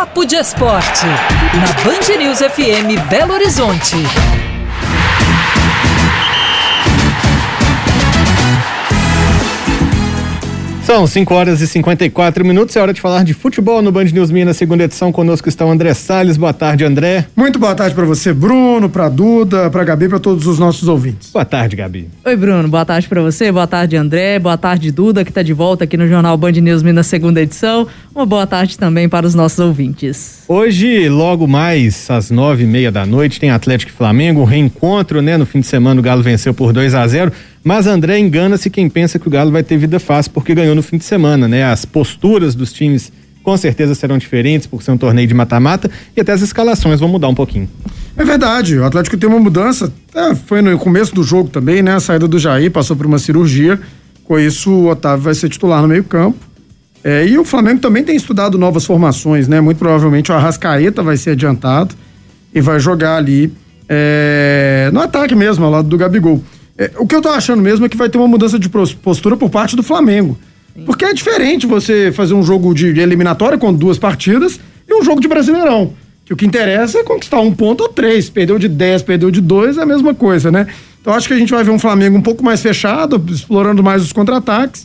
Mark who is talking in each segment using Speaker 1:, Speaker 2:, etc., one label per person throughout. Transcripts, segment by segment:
Speaker 1: Papo de Esporte, na Band News FM Belo Horizonte.
Speaker 2: São 5h54, é hora de falar de futebol no Band News Minas, segunda edição. Conosco está o André Salles. Boa tarde, André.
Speaker 3: Muito boa tarde para você, Bruno, para Duda, para Gabi, para todos os nossos ouvintes.
Speaker 2: Boa tarde, Gabi.
Speaker 4: Oi, Bruno, boa tarde para você, boa tarde, André, boa tarde, Duda, que está de volta aqui no Jornal Band News Minas, segunda edição. Uma boa tarde também para os nossos ouvintes.
Speaker 2: Hoje, logo mais às 9h30 da noite, tem Atlético e Flamengo, um reencontro, né? No fim de semana o Galo venceu por 2-0. Mas, André, engana-se quem pensa que o Galo vai ter vida fácil porque ganhou no fim de semana, né? As posturas dos times com certeza serão diferentes por ser um torneio de mata-mata e até as escalações vão mudar um pouquinho.
Speaker 3: É verdade, o Atlético tem uma mudança, foi no começo do jogo também, né? A saída do Jair, passou por uma cirurgia, com isso o Otávio vai ser titular no meio-campo. E o Flamengo também tem estudado novas formações, né? Muito provavelmente o Arrascaeta vai ser adiantado e vai jogar ali no ataque mesmo, ao lado do Gabigol. O que eu tô achando mesmo é que vai ter uma mudança de postura por parte do Flamengo. Sim. Porque é diferente você fazer um jogo de eliminatória com 2 partidas e um jogo de Brasileirão. Que o que interessa é conquistar 1 ponto ou 3. Perdeu de 10, perdeu de 2, é a mesma coisa, né? Então acho que a gente vai ver um Flamengo um pouco mais fechado, explorando mais os contra-ataques.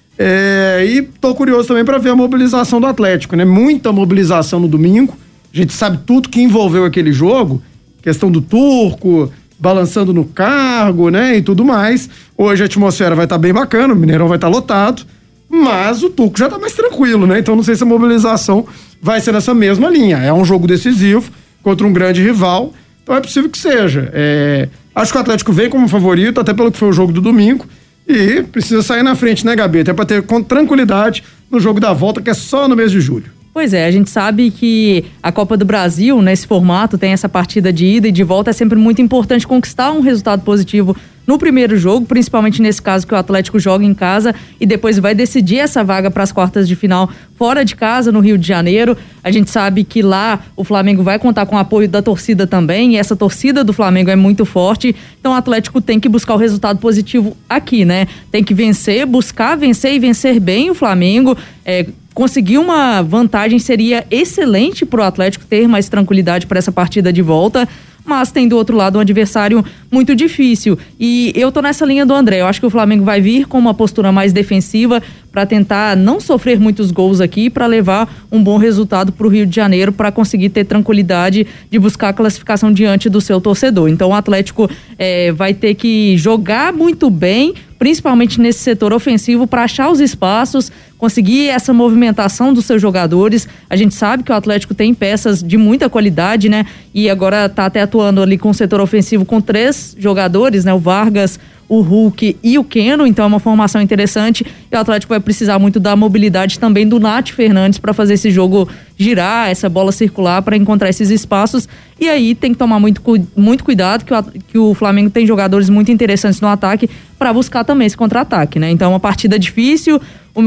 Speaker 3: E tô curioso também para ver a mobilização do Atlético, né? Muita mobilização no domingo. A gente sabe tudo que envolveu aquele jogo. Questão do Turco, balançando no cargo, né, e tudo mais. Hoje a atmosfera vai estar bem bacana, o Mineirão vai estar lotado, mas o Turco já está mais tranquilo, né? Então não sei se a mobilização vai ser nessa mesma linha. É um jogo decisivo contra um grande rival, então é possível que seja. Acho que o Atlético vem como favorito, até pelo que foi o jogo do domingo, e precisa sair na frente, né, Gabi? Até para ter tranquilidade no jogo da volta, que é só no mês de julho.
Speaker 4: Pois é, a gente sabe que a Copa do Brasil, nesse formato, tem essa partida de ida e de volta, é sempre muito importante conquistar um resultado positivo no primeiro jogo, principalmente nesse caso que o Atlético joga em casa e depois vai decidir essa vaga para as quartas de final fora de casa, no Rio de Janeiro. A gente sabe que lá o Flamengo vai contar com o apoio da torcida também, e essa torcida do Flamengo é muito forte, então o Atlético tem que buscar o resultado positivo aqui, né? Tem que vencer, buscar vencer e vencer bem o Flamengo. Conseguir uma vantagem seria excelente para o Atlético ter mais tranquilidade para essa partida de volta, mas tem do outro lado um adversário muito difícil. E eu tô nessa linha do André. Eu acho que o Flamengo vai vir com uma postura mais defensiva para tentar não sofrer muitos gols aqui, para levar um bom resultado para o Rio de Janeiro, para conseguir ter tranquilidade de buscar a classificação diante do seu torcedor. Então o Atlético vai ter que jogar muito bem, principalmente nesse setor ofensivo, para achar os espaços, conseguir essa movimentação dos seus jogadores. A gente sabe que o Atlético tem peças de muita qualidade, né? E agora tá até atuando ali com o setor ofensivo com 3 jogadores, né? O Vargas, o Hulk e o Keno, então é uma formação interessante, e o Atlético vai precisar muito da mobilidade também do Nath Fernandes para fazer esse jogo girar, essa bola circular, para encontrar esses espaços. E aí tem que tomar muito cuidado, que o Flamengo tem jogadores muito interessantes no ataque para buscar também esse contra-ataque, né? Então é uma partida difícil,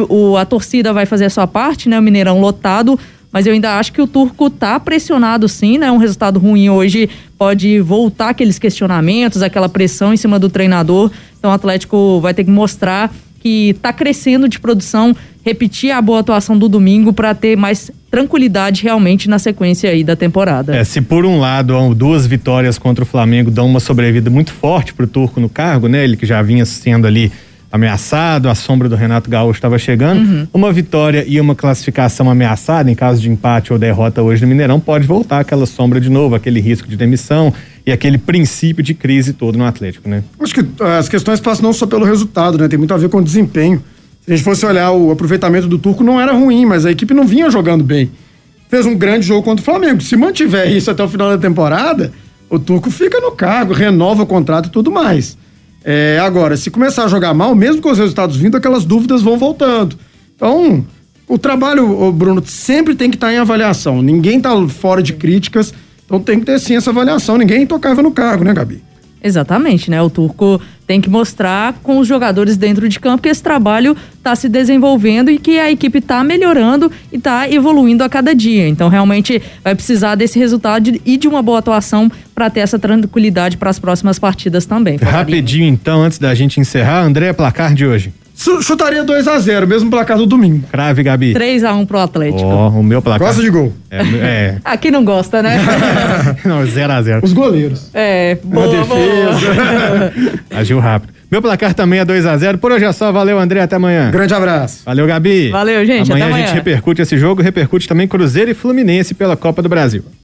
Speaker 4: a torcida vai fazer a sua parte, né? O Mineirão lotado, mas eu ainda acho que o Turco tá pressionado sim, né? Um resultado ruim hoje pode voltar aqueles questionamentos, aquela pressão em cima do treinador. Então o Atlético vai ter que mostrar que tá crescendo de produção, repetir a boa atuação do domingo para ter mais tranquilidade realmente na sequência aí da temporada.
Speaker 2: Se por um lado 2 vitórias contra o Flamengo dão uma sobrevida muito forte pro Turco no cargo, né? Ele que já vinha sendo ali ameaçado, a sombra do Renato Gaúcho estava chegando. Uma vitória e uma classificação ameaçada, em caso de empate ou derrota hoje no Mineirão, pode voltar aquela sombra de novo, aquele risco de demissão e aquele princípio de crise todo no Atlético, né?
Speaker 3: Acho que as questões passam não só pelo resultado, né? Tem muito a ver com o desempenho. Se a gente fosse olhar, o aproveitamento do Turco não era ruim, mas a equipe não vinha jogando bem. Fez um grande jogo contra o Flamengo. Se mantiver isso até o final da temporada, o Turco fica no cargo, renova o contrato e tudo mais. Agora, se começar a jogar mal, mesmo com os resultados vindo, aquelas dúvidas vão voltando. Então, o trabalho, Bruno, sempre tem que estar em avaliação. Ninguém está fora de críticas, então tem que ter sim essa avaliação. Ninguém tocava no cargo, né, Gabi?
Speaker 4: Exatamente, né? O Turco tem que mostrar com os jogadores dentro de campo que esse trabalho está se desenvolvendo e que a equipe está melhorando e está evoluindo a cada dia. Então, realmente, vai precisar desse resultado e de uma boa atuação para ter essa tranquilidade para as próximas partidas também.
Speaker 2: Rapidinho, então, antes da gente encerrar, André, placar de hoje.
Speaker 3: Chutaria 2-0, mesmo placar do domingo.
Speaker 2: Crave, Gabi.
Speaker 4: 3-1 pro Atlético.
Speaker 2: O meu placar.
Speaker 3: Gosta de gol?
Speaker 4: Aqui não gosta, né?
Speaker 2: Não, 0-0.
Speaker 3: Os goleiros.
Speaker 4: Boa,
Speaker 3: defesa.
Speaker 2: Agiu rápido. Meu placar também é 2-0. Por hoje é só. Valeu, André. Até amanhã.
Speaker 3: Grande abraço.
Speaker 2: Valeu, Gabi.
Speaker 4: Valeu, gente.
Speaker 2: Amanhã
Speaker 4: até
Speaker 2: a gente repercute esse jogo. Repercute também Cruzeiro e Fluminense pela Copa do Brasil.